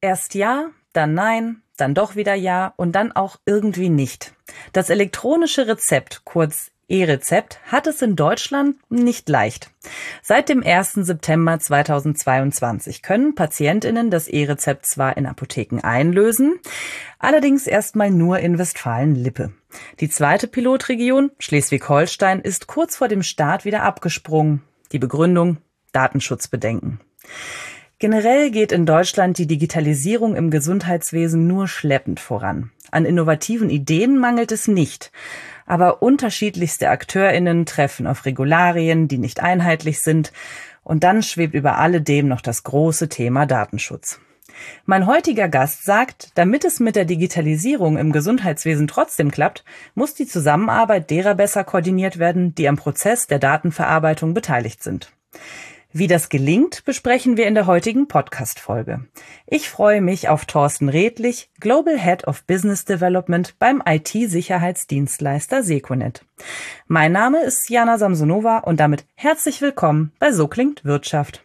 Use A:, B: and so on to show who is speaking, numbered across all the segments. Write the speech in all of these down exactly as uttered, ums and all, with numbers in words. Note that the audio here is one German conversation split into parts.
A: Erst ja, dann nein, dann doch wieder ja und dann auch irgendwie nicht. Das elektronische Rezept, kurz E-Rezept, hat es in Deutschland nicht leicht. Seit dem ersten September zweitausendzweiundzwanzig können PatientInnen das E-Rezept zwar in Apotheken einlösen, allerdings erstmal nur in Westfalen-Lippe. Die zweite Pilotregion, Schleswig-Holstein, ist kurz vor dem Start wieder abgesprungen. Die Begründung: Datenschutzbedenken. Generell geht in Deutschland die Digitalisierung im Gesundheitswesen nur schleppend voran. An innovativen Ideen mangelt es nicht. Aber unterschiedlichste AkteurInnen treffen auf Regularien, die nicht einheitlich sind. Und dann schwebt über alledem noch das große Thema Datenschutz. Mein heutiger Gast sagt, damit es mit der Digitalisierung im Gesundheitswesen trotzdem klappt, muss die Zusammenarbeit derer besser koordiniert werden, die am Prozess der Datenverarbeitung beteiligt sind. Wie das gelingt, besprechen wir in der heutigen Podcast-Folge. Ich freue mich auf Thorsten Redlich, Global Head of Business Development beim I T-Sicherheitsdienstleister Seconet. Mein Name ist Jana Samsonova und damit herzlich willkommen bei So klingt Wirtschaft.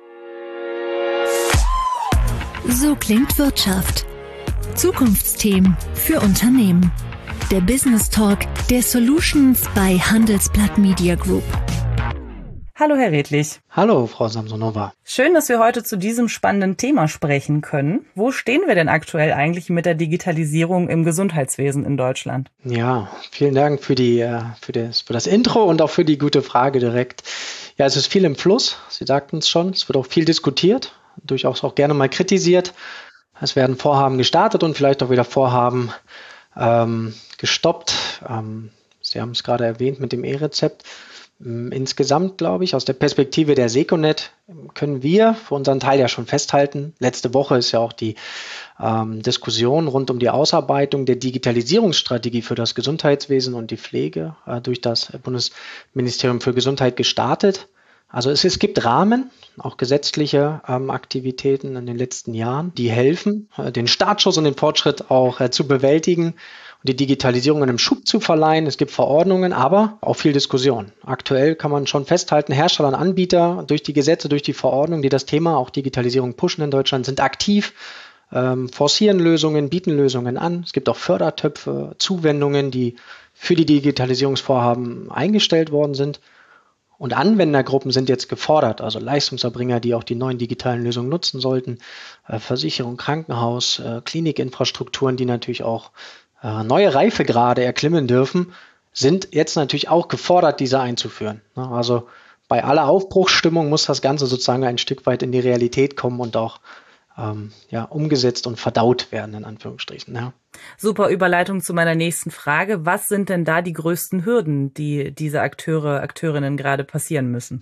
B: So klingt Wirtschaft. Zukunftsthemen für Unternehmen. Der Business Talk der Solutions bei Handelsblatt Media Group.
A: Hallo Herr Redlich.
C: Hallo Frau Samsonova.
A: Schön, dass wir heute zu diesem spannenden Thema sprechen können. Wo stehen wir denn aktuell eigentlich mit der Digitalisierung im Gesundheitswesen in Deutschland?
C: Ja, vielen Dank für die für das, für das Intro und auch für die gute Frage direkt. Ja, es ist viel im Fluss. Sie sagten es schon. Es wird auch viel diskutiert, durchaus auch gerne mal kritisiert. Es werden Vorhaben gestartet und vielleicht auch wieder Vorhaben ähm, gestoppt. Ähm, Sie haben es gerade erwähnt mit dem E-Rezept. Insgesamt, glaube ich, aus der Perspektive der Seconet können wir für unseren Teil ja schon festhalten. Letzte Woche ist ja auch die ähm, Diskussion rund um die Ausarbeitung der Digitalisierungsstrategie für das Gesundheitswesen und die Pflege äh, durch das Bundesministerium für Gesundheit gestartet. Also es, es gibt Rahmen, auch gesetzliche ähm, Aktivitäten in den letzten Jahren, die helfen, äh, den Startschuss und den Fortschritt auch äh, zu bewältigen und die Digitalisierung einem Schub zu verleihen. Es gibt Verordnungen, aber auch viel Diskussion. Aktuell kann man schon festhalten, Hersteller und Anbieter durch die Gesetze, durch die Verordnungen, die das Thema auch Digitalisierung pushen in Deutschland, sind aktiv, ähm, forcieren Lösungen, bieten Lösungen an. Es gibt auch Fördertöpfe, Zuwendungen, die für die Digitalisierungsvorhaben eingestellt worden sind. Und Anwendergruppen sind jetzt gefordert, also Leistungserbringer, die auch die neuen digitalen Lösungen nutzen sollten, äh, Versicherung, Krankenhaus, äh, Klinikinfrastrukturen, die natürlich auch äh, neue Reifegrade erklimmen dürfen, sind jetzt natürlich auch gefordert, diese einzuführen. Ne? Also bei aller Aufbruchsstimmung muss das Ganze sozusagen ein Stück weit in die Realität kommen und auch ähm, ja, umgesetzt und verdaut werden, in Anführungsstrichen. Ja.
A: Super Überleitung zu meiner nächsten Frage. Was sind denn da die größten Hürden, die diese Akteure, Akteurinnen gerade passieren müssen?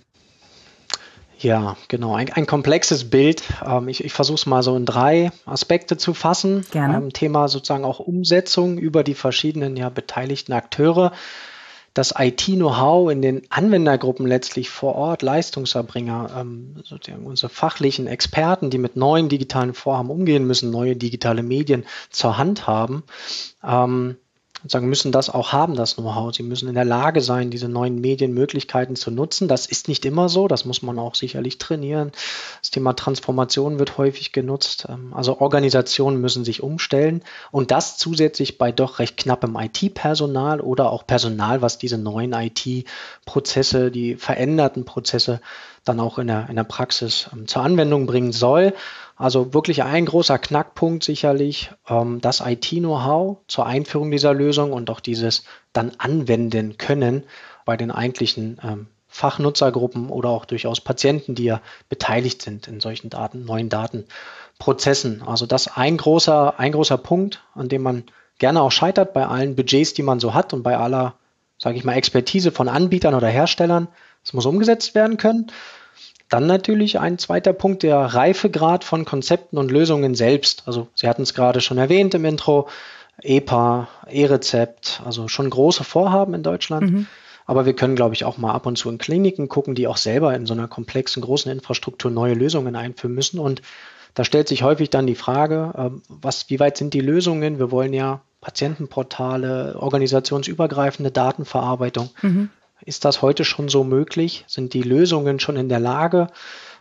C: Ja, genau. Ein, ein komplexes Bild. Ähm, ich ich versuche es mal so in drei Aspekte zu fassen.
A: Gerne.
C: Ähm, Thema sozusagen auch Umsetzung über die verschiedenen ja, beteiligten Akteure. Das I T-Know-how in den Anwendergruppen letztlich vor Ort, Leistungserbringer, ähm, sozusagen unsere fachlichen Experten, die mit neuen digitalen Vorhaben umgehen müssen, neue digitale Medien zur Hand haben, ähm, sozusagen müssen das auch haben, das Know-how. Sie müssen in der Lage sein, diese neuen Medienmöglichkeiten zu nutzen. Das ist nicht immer so, das muss man auch sicherlich trainieren. Das Thema Transformation wird häufig genutzt. Also Organisationen müssen sich umstellen und das zusätzlich bei doch recht knappem I T-Personal oder auch Personal, was diese neuen I T-Prozesse, die veränderten Prozesse dann auch in der, in der Praxis ähm, zur Anwendung bringen soll. Also wirklich ein großer Knackpunkt sicherlich, ähm, das I T-Know-how zur Einführung dieser Lösung und auch dieses dann anwenden können bei den eigentlichen ähm, Fachnutzergruppen oder auch durchaus Patienten, die ja beteiligt sind in solchen Daten, neuen Datenprozessen. Also das ein großer, ein großer Punkt, an dem man gerne auch scheitert bei allen Budgets, die man so hat und bei aller, sage ich mal, Expertise von Anbietern oder Herstellern. Es muss umgesetzt werden können. Dann natürlich ein zweiter Punkt, der Reifegrad von Konzepten und Lösungen selbst. Also Sie hatten es gerade schon erwähnt im Intro, E P A, E-Rezept, also schon große Vorhaben in Deutschland. Mhm. Aber wir können, glaube ich, auch mal ab und zu in Kliniken gucken, die auch selber in so einer komplexen, großen Infrastruktur neue Lösungen einführen müssen. Und da stellt sich häufig dann die Frage, was, wie weit sind die Lösungen? Wir wollen ja Patientenportale, organisationsübergreifende Datenverarbeitung. Mhm. Ist das heute schon so möglich? Sind die Lösungen schon in der Lage,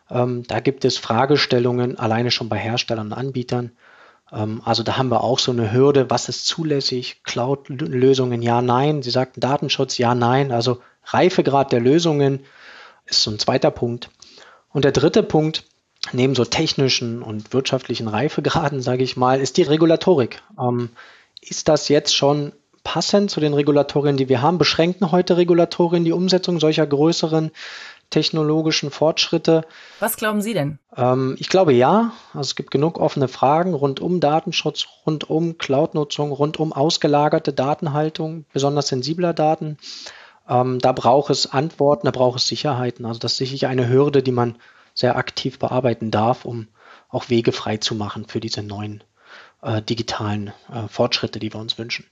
C: Ähm, da gibt es Fragestellungen alleine schon bei Herstellern und Anbietern. Ähm, also da haben wir auch so eine Hürde, was ist zulässig? Cloud-Lösungen, ja, nein. Sie sagten Datenschutz, ja, nein. Also Reifegrad der Lösungen ist so ein zweiter Punkt. Und der dritte Punkt, neben so technischen und wirtschaftlichen Reifegraden, sage ich mal, ist die Regulatorik. Ähm, ist das jetzt schon passend zu den Regulatorien, die wir haben? Beschränken heute Regulatorien die Umsetzung solcher größeren technologischen Fortschritte?
A: Was glauben Sie denn?
C: Ähm, ich glaube ja. Also es gibt genug offene Fragen rund um Datenschutz, rund um Cloud-Nutzung, rund um ausgelagerte Datenhaltung, besonders sensibler Daten. Ähm, da braucht es Antworten, da braucht es Sicherheiten. Also das ist sicherlich eine Hürde, die man sehr aktiv bearbeiten darf, um auch Wege frei zu machen für diese neuen äh, digitalen äh, Fortschritte, die wir uns wünschen.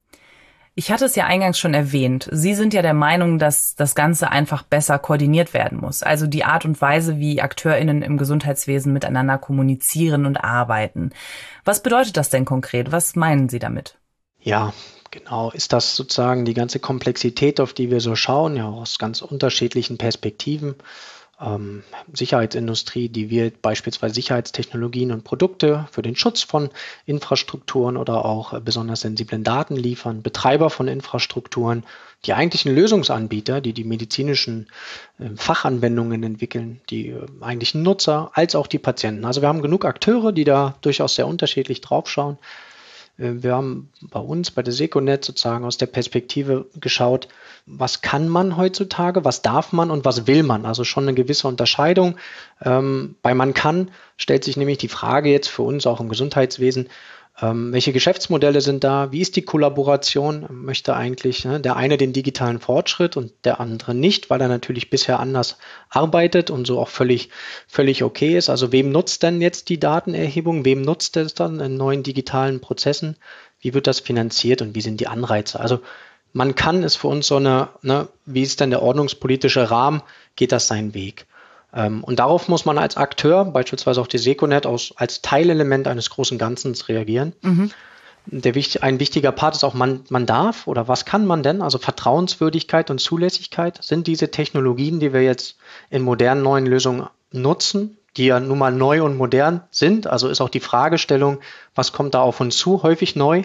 A: Ich hatte es ja eingangs schon erwähnt. Sie sind ja der Meinung, dass das Ganze einfach besser koordiniert werden muss. Also die Art und Weise, wie AkteurInnen im Gesundheitswesen miteinander kommunizieren und arbeiten. Was bedeutet das denn konkret? Was meinen Sie damit?
C: Ja, genau. Ist das sozusagen die ganze Komplexität, auf die wir so schauen, ja aus ganz unterschiedlichen Perspektiven. Ähm, Sicherheitsindustrie, die wir beispielsweise Sicherheitstechnologien und Produkte für den Schutz von Infrastrukturen oder auch äh, besonders sensiblen Daten liefern, Betreiber von Infrastrukturen, die eigentlichen Lösungsanbieter, die die medizinischen äh, Fachanwendungen entwickeln, die äh, eigentlichen Nutzer, als auch die Patienten. Also wir haben genug Akteure, die da durchaus sehr unterschiedlich draufschauen. Wir haben bei uns, bei der Seconet sozusagen aus der Perspektive geschaut, was kann man heutzutage, was darf man und was will man? Also schon eine gewisse Unterscheidung. Ähm, bei man kann stellt sich nämlich die Frage jetzt für uns auch im Gesundheitswesen, ähm, welche Geschäftsmodelle sind da? Wie ist die Kollaboration? Möchte eigentlich ne, der eine den digitalen Fortschritt und der andere nicht, weil er natürlich bisher anders arbeitet und so auch völlig, völlig okay ist. Also wem nutzt denn jetzt die Datenerhebung? Wem nutzt es dann in neuen digitalen Prozessen? Wie wird das finanziert und wie sind die Anreize? Also man kann es für uns so eine, ne, wie ist denn der ordnungspolitische Rahmen? Geht das seinen Weg? Und darauf muss man als Akteur, beispielsweise auch die Seconet, aus, als Teilelement eines großen Ganzen reagieren. Mhm. Der, ein wichtiger Part ist auch, man, man darf oder was kann man denn? Also Vertrauenswürdigkeit und Zulässigkeit sind diese Technologien, die wir jetzt in modernen neuen Lösungen nutzen, die ja nun mal neu und modern sind. Also ist auch die Fragestellung, was kommt da auf uns zu, häufig neu.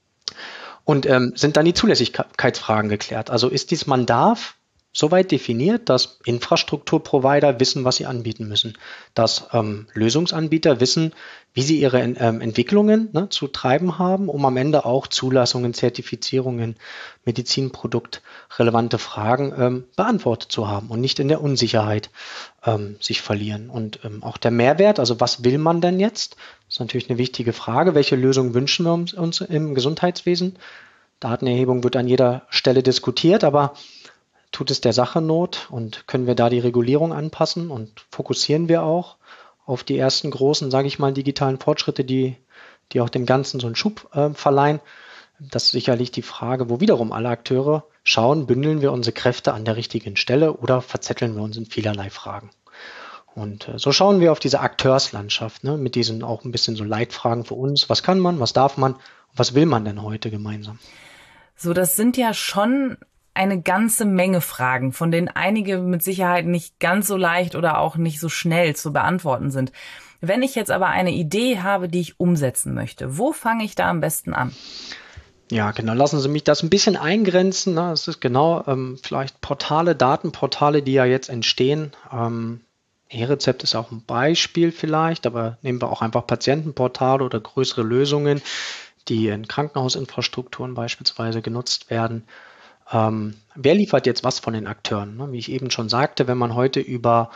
C: Und ähm, sind dann die Zulässigkeitsfragen geklärt. Also ist dies man darf soweit definiert, dass Infrastrukturprovider wissen, was sie anbieten müssen, dass ähm, Lösungsanbieter wissen, wie sie ihre ähm, Entwicklungen ne, zu treiben haben, um am Ende auch Zulassungen, Zertifizierungen, medizinproduktrelevante Fragen ähm, beantwortet zu haben und nicht in der Unsicherheit ähm, sich verlieren. Und ähm, auch der Mehrwert, also was will man denn jetzt? Das ist natürlich eine wichtige Frage. Welche Lösung wünschen wir uns, uns im Gesundheitswesen? Datenerhebung wird an jeder Stelle diskutiert, aber tut es der Sache Not und können wir da die Regulierung anpassen und fokussieren wir auch auf die ersten großen, sage ich mal, digitalen Fortschritte, die, die auch dem Ganzen so einen Schub äh, verleihen? Das ist sicherlich die Frage, wo wiederum alle Akteure schauen, bündeln wir unsere Kräfte an der richtigen Stelle oder verzetteln wir uns in vielerlei Fragen? Und äh, so schauen wir auf diese Akteurslandschaft, ne, mit diesen auch ein bisschen so Leitfragen für uns. Was kann man, was darf man, was will man denn heute gemeinsam?
A: So, das sind ja schon eine ganze Menge Fragen, von denen einige mit Sicherheit nicht ganz so leicht oder auch nicht so schnell zu beantworten sind. Wenn ich jetzt aber eine Idee habe, die ich umsetzen möchte, wo fange ich da am besten an?
C: Ja, genau. Lassen Sie mich das ein bisschen eingrenzen. Ne? Das ist genau ähm, vielleicht Portale, Datenportale, die ja jetzt entstehen. Ähm, E-Rezept ist auch ein Beispiel vielleicht, aber nehmen wir auch einfach Patientenportale oder größere Lösungen, die in Krankenhausinfrastrukturen beispielsweise genutzt werden. Ähm, wer liefert jetzt was von den Akteuren? Ne? Wie ich eben schon sagte, wenn man heute über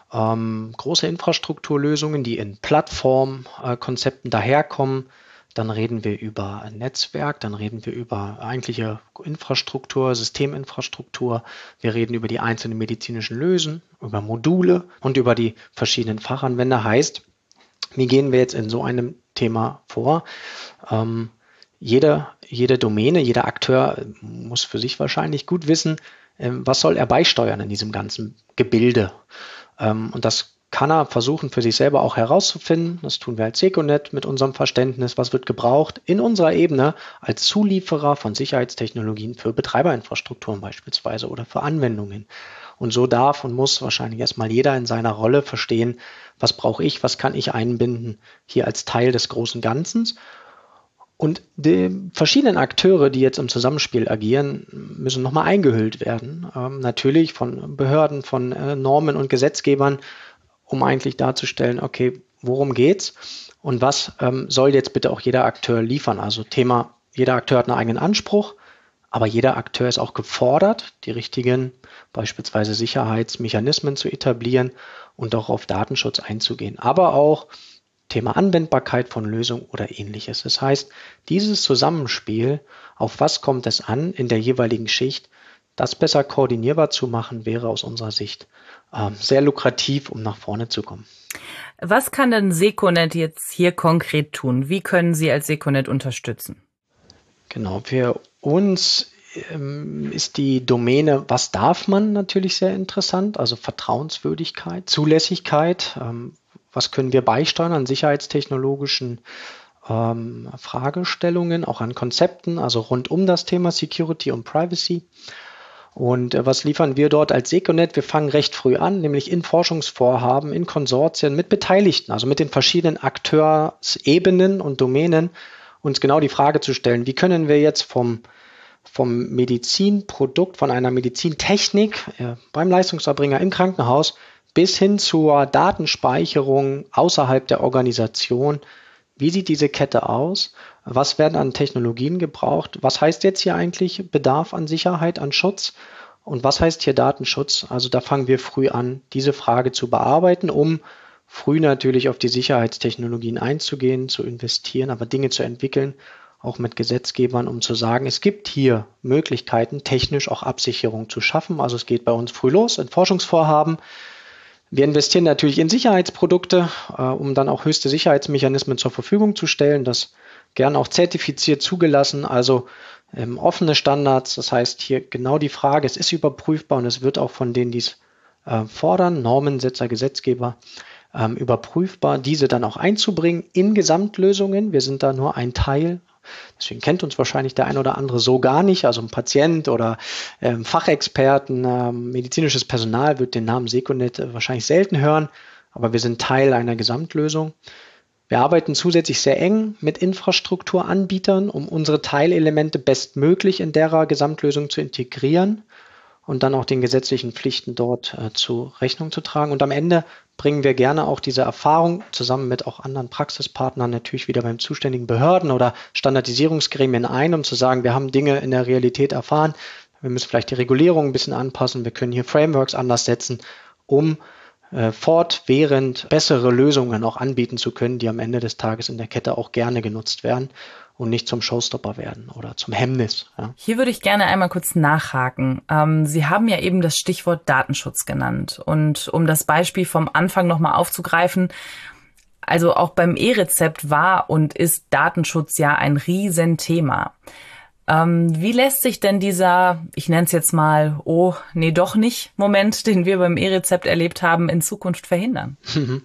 C: ähm, große Infrastrukturlösungen, die in Plattformkonzepten äh, daherkommen, dann reden wir über ein Netzwerk, dann reden wir über eigentliche Infrastruktur, Systeminfrastruktur, wir reden über die einzelnen medizinischen Lösen, über Module und über die verschiedenen Fachanwender. Heißt, wie gehen wir jetzt in so einem Thema vor? Ähm, Jede, jede Domäne, jeder Akteur muss für sich wahrscheinlich gut wissen, was soll er beisteuern in diesem ganzen Gebilde. Und das kann er versuchen für sich selber auch herauszufinden. Das tun wir als Seconet mit unserem Verständnis, was wird gebraucht in unserer Ebene als Zulieferer von Sicherheitstechnologien für Betreiberinfrastrukturen beispielsweise oder für Anwendungen. Und so darf und muss wahrscheinlich erstmal jeder in seiner Rolle verstehen, was brauche ich, was kann ich einbinden hier als Teil des großen Ganzen. Und die verschiedenen Akteure, die jetzt im Zusammenspiel agieren, müssen nochmal eingehüllt werden. Ähm, natürlich von Behörden, von äh, Normen und Gesetzgebern, um eigentlich darzustellen, okay, worum geht's und was ähm, soll jetzt bitte auch jeder Akteur liefern. Also Thema, jeder Akteur hat einen eigenen Anspruch, aber jeder Akteur ist auch gefordert, die richtigen beispielsweise Sicherheitsmechanismen zu etablieren und auch auf Datenschutz einzugehen. Aber auch Thema Anwendbarkeit von Lösungen oder ähnliches. Das heißt, dieses Zusammenspiel, auf was kommt es an in der jeweiligen Schicht, das besser koordinierbar zu machen, wäre aus unserer Sicht äh, sehr lukrativ, um nach vorne zu kommen.
A: Was kann denn Seconet jetzt hier konkret tun? Wie können Sie als Seconet unterstützen?
C: Genau, für uns ähm, ist die Domäne, was darf man, natürlich sehr interessant, also Vertrauenswürdigkeit, Zulässigkeit, ähm, was können wir beisteuern an sicherheitstechnologischen ähm, Fragestellungen, auch an Konzepten, also rund um das Thema Security und Privacy. Und äh, was liefern wir dort als Seconet? Wir fangen recht früh an, nämlich in Forschungsvorhaben, in Konsortien mit Beteiligten, also mit den verschiedenen Akteursebenen und Domänen, uns genau die Frage zu stellen, wie können wir jetzt vom, vom Medizinprodukt, von einer Medizintechnik äh, beim Leistungserbringer im Krankenhaus bis hin zur Datenspeicherung außerhalb der Organisation. Wie sieht diese Kette aus? Was werden an Technologien gebraucht? Was heißt jetzt hier eigentlich Bedarf an Sicherheit, an Schutz? Und was heißt hier Datenschutz? Also da fangen wir früh an, diese Frage zu bearbeiten, um früh natürlich auf die Sicherheitstechnologien einzugehen, zu investieren, aber Dinge zu entwickeln, auch mit Gesetzgebern, um zu sagen, es gibt hier Möglichkeiten, technisch auch Absicherung zu schaffen. Also es geht bei uns früh los in Forschungsvorhaben. Wir investieren natürlich in Sicherheitsprodukte, äh, um dann auch höchste Sicherheitsmechanismen zur Verfügung zu stellen, das gern auch zertifiziert zugelassen, also ähm, offene Standards. Das heißt hier genau die Frage, es ist überprüfbar und es wird auch von denen, die es äh, fordern, Normensetzer, Gesetzgeber, ähm, überprüfbar, diese dann auch einzubringen in Gesamtlösungen. Wir sind da nur ein Teil. Deswegen kennt uns wahrscheinlich der ein oder andere so gar nicht. Also ein Patient oder ähm, Fachexperten, ähm, medizinisches Personal wird den Namen Seconet äh, wahrscheinlich selten hören, aber wir sind Teil einer Gesamtlösung. Wir arbeiten zusätzlich sehr eng mit Infrastrukturanbietern, um unsere Teilelemente bestmöglich in derer Gesamtlösung zu integrieren und dann auch den gesetzlichen Pflichten dort äh, zu Rechnung zu tragen. Und am Ende bringen wir gerne auch diese Erfahrung zusammen mit auch anderen Praxispartnern natürlich wieder beim zuständigen Behörden oder Standardisierungsgremien ein, um zu sagen, wir haben Dinge in der Realität erfahren, wir müssen vielleicht die Regulierung ein bisschen anpassen, wir können hier Frameworks anders setzen, um äh, fortwährend bessere Lösungen auch anbieten zu können, die am Ende des Tages in der Kette auch gerne genutzt werden und nicht zum Showstopper werden oder zum Hemmnis. Ja.
A: Hier würde ich gerne einmal kurz nachhaken. Ähm, Sie haben ja eben das Stichwort Datenschutz genannt. Und um das Beispiel vom Anfang nochmal aufzugreifen, also auch beim E-Rezept war und ist Datenschutz ja ein Riesenthema. Ähm, wie lässt sich denn dieser, ich nenne es jetzt mal, oh, nee, doch nicht, Moment, den wir beim E-Rezept erlebt haben, in Zukunft verhindern?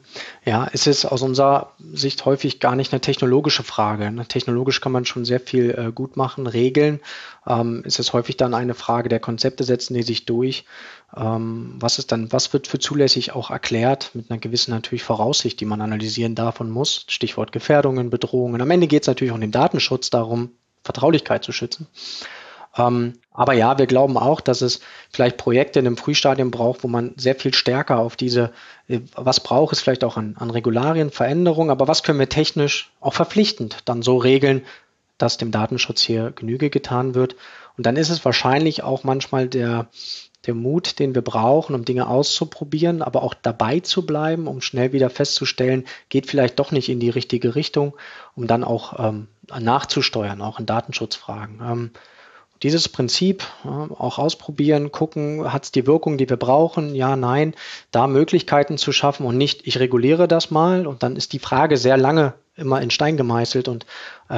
C: Ja, es ist aus unserer Sicht häufig gar nicht eine technologische Frage. Technologisch kann man schon sehr viel äh, gut machen, regeln. Ähm, es ist häufig dann eine Frage der Konzepte, setzen die sich durch. Ähm, was ist dann, was wird für zulässig auch erklärt, mit einer gewissen natürlich Voraussicht, die man analysieren darf und muss. Stichwort Gefährdungen, Bedrohungen. Am Ende geht es natürlich auch um den Datenschutz darum, Vertraulichkeit zu schützen. Ähm, aber ja, wir glauben auch, dass es vielleicht Projekte in einem Frühstadium braucht, wo man sehr viel stärker auf diese, äh, was braucht es vielleicht auch an, an Regularien, Veränderungen, aber was können wir technisch auch verpflichtend dann so regeln, dass dem Datenschutz hier Genüge getan wird. Und dann ist es wahrscheinlich auch manchmal der, der Mut, den wir brauchen, um Dinge auszuprobieren, aber auch dabei zu bleiben, um schnell wieder festzustellen, geht vielleicht doch nicht in die richtige Richtung, um dann auch ähm, nachzusteuern, auch in Datenschutzfragen. Ähm, dieses Prinzip äh, auch ausprobieren, gucken, hat es die Wirkung, die wir brauchen? Ja, nein, da Möglichkeiten zu schaffen und nicht, ich reguliere das mal und dann ist die Frage sehr lange immer in Stein gemeißelt und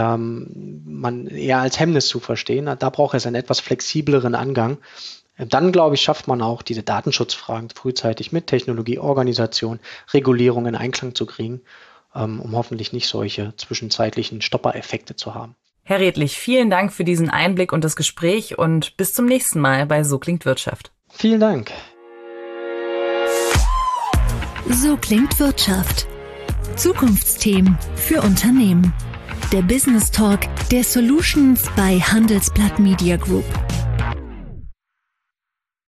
C: ähm, man eher als Hemmnis zu verstehen. Da braucht es einen etwas flexibleren Angang. Dann, glaube ich, schafft man auch diese Datenschutzfragen frühzeitig mit Technologie, Organisation, Regulierung in Einklang zu kriegen, um hoffentlich nicht solche zwischenzeitlichen Stoppereffekte zu haben.
A: Herr Redlich, vielen Dank für diesen Einblick und das Gespräch und bis zum nächsten Mal bei So klingt Wirtschaft.
C: Vielen Dank.
B: So klingt Wirtschaft. Zukunftsthemen für Unternehmen. Der Business Talk der Solutions bei Handelsblatt Media Group.